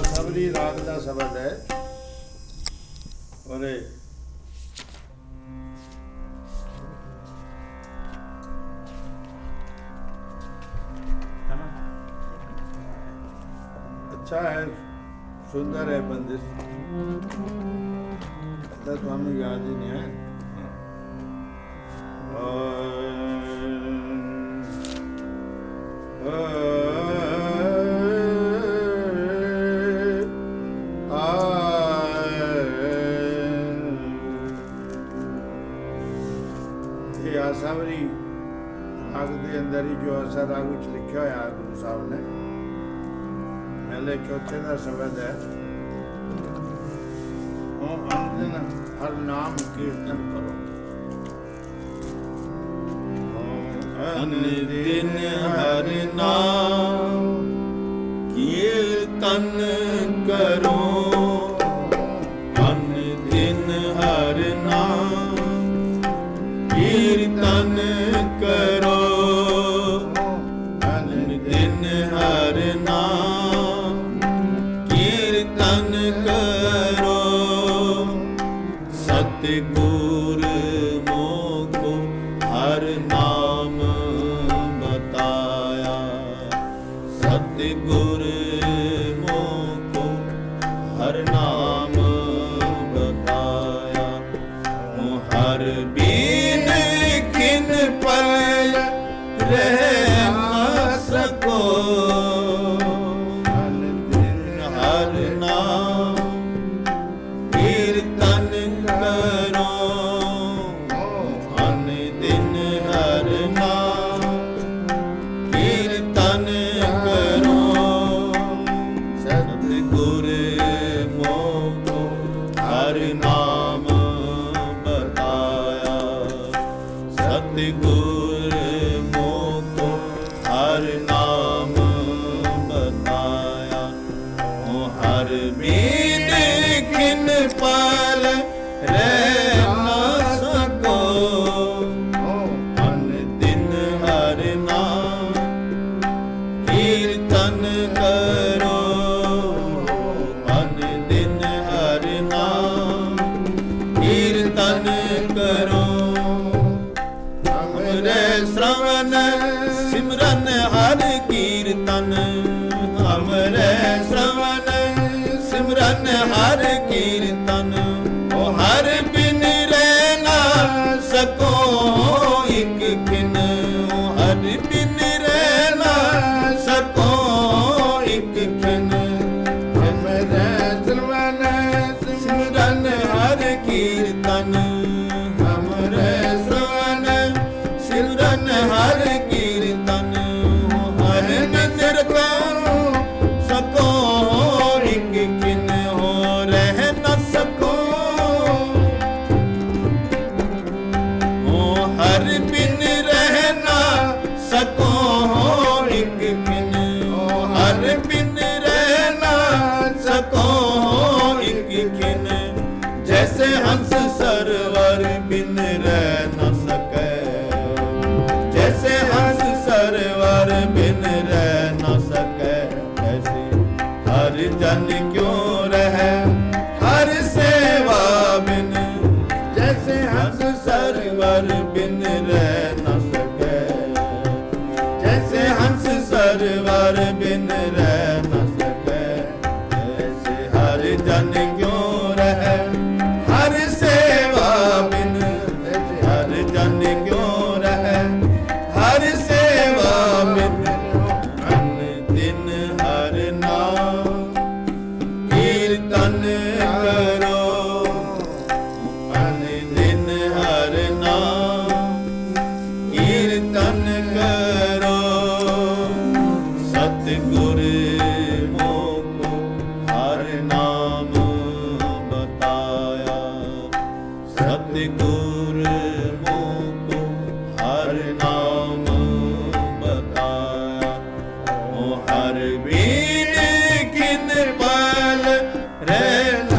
सबरी राग का शब्द है और अच्छा है, सुंदर है बंदिश। तो हमें याद ही नहीं है। आसावरी राग के अंदर ही जो आसा राग विच लिखा है गुरु साहब ने, पहले चौथे का शब्द है हर नाम कीर्तन करो। दिन हर नाम कीर्तन करो, दिन हर नाम कीर्तन करो, दिन हर नाम कीर्तन करो। सतगुर मोको हर नाम बताया, सतगुर मोको हर नाम बताया। हर बीन किन पल रह न सको, हर नाम कीर्तन करो, अन दिन हर नाम कीर्तन करो। सतगुर मोको हर नाम बताया, सतगुर मोको हर नाम बताया। हर बीन किन पल रह न सको, अन दिन हर नाम कीर्तन करो, अन दिन हर नाम कीर्तन करो। हमरे श्रवण सिमरन हर कीर्तन, हमरे श्रवण सिमरन हर कीर्तन। ओ हर बिन रह ना सको एक खिन, हर बिन रह ना सको एक खिन। हमरे श्रवण सिमरन हर कीर्तन, हमरे श्रवण सिमरन हर कीर्तन। हर बिन रह सको एक खिन, हो रह न सको। हो हर बिन रह न सको एक खिन, हो हर बिन रह न सको एक खिन। जैसे हंस सरवर बिन रह न सके, जैसे हंस सरवर बिन रह न सके। ऐसे हर जन क्यों रहे हर सेवा बिन, जैसे हंस सरवर बिन रह न सके। जैसे हंस सरवर बिन रह न सके, ऐसे हर जन क्यों रहे हर सेवा बिन, हर जन क्यों रहे हर सेवा बिन। अन दिन हर नाम कीर्तन करो, अन दिन हर नाम कीर्तन करो। सतगुर मोको हर नाम बताया, सतगुर मोको हर नाम बताया। ओ हर बीन किन पल रह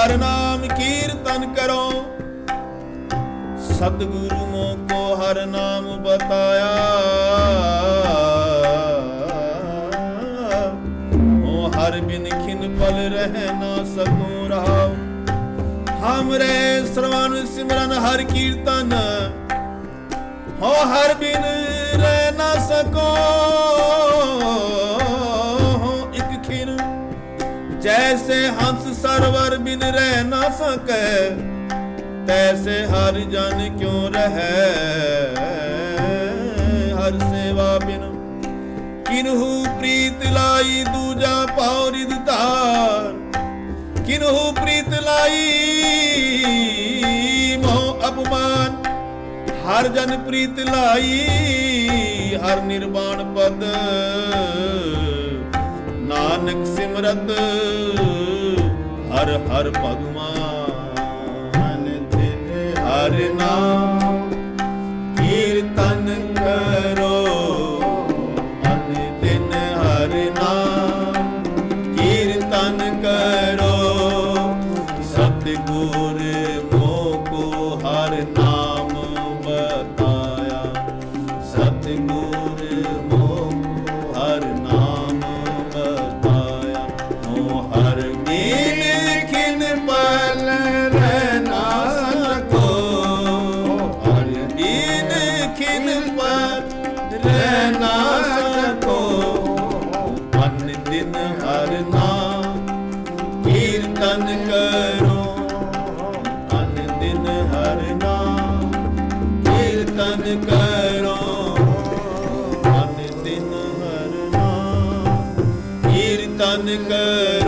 हर नाम कीर्तन करो। सतगुरु मोको हर नाम बताया, ओ हर बिन खिन पल रह ना सकूं रहाओ। हमरे श्रवण सिमरन हर कीर्तन, हो हर बिन रह ना सको। एक खिन जैसे हंस सरवर बिन रह ना सके, तैसे हर जन क्यों रहे। हर सेवा बिन किन्हु प्रीत लाई, दूजा पाओ रिद तार। किन्हु प्रीत लाई मोह अपमान, हर जन प्रीत लाई। हर निर्वाण पद नानक सिमरत, हर हर भगवान दिन हर नाम कीर्तन करो। अन दिन हर नाम कीर्तन करो। सतगुर मोको हर नाम बताया, सतगुर मोको हर नाम बताया। ओ हर दिन खिन पल रहना सको, हर दिन खिन पल रहना सको। अन दिन हर नाम कीर्तन करो। अन दिन हर नाम कीर्तन करो। अन दिन हर नाम कीर्तन करो।